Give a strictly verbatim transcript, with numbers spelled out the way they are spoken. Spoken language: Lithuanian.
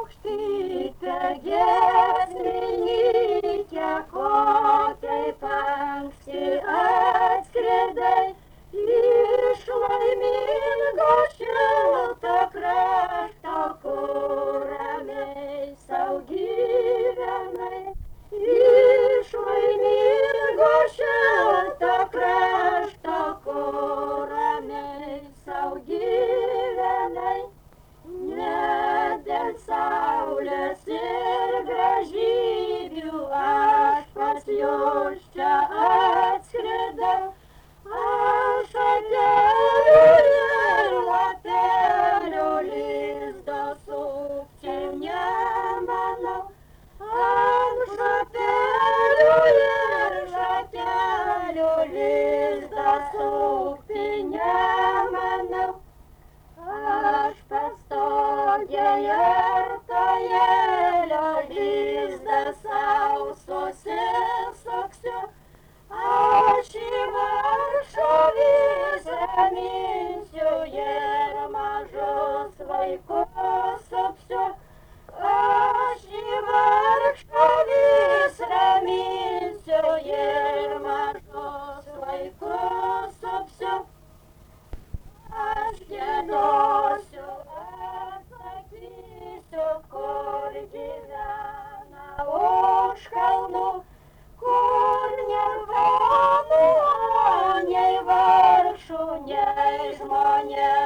paukštyte giesmininke, ko taip anksti atskridai iš laimingo šilto krašto, kur ramiai sau gyvenai. Iš laimingo šilto krašto, kur ramiai sau gyvenai. Ne dėl saulės ir gražybių aš pas jus čia atskridau, aš atėjau ir lapelių lizdo sukčiai nemanau, ant šapelių ir šakelių lizdą sukti nemanau. Aš pastogėje tojėlio lizdą sau susisuksiu, aš į vargšų vis raminsiu ir mažus vaikus supsiu. Aš į vargšų vis raminsiu ir mažus vaikus supsiu. Aš giedosiu, atsakysiu, kur gyvena už kalnų, kur nėra nei vargšų, nei žmonės.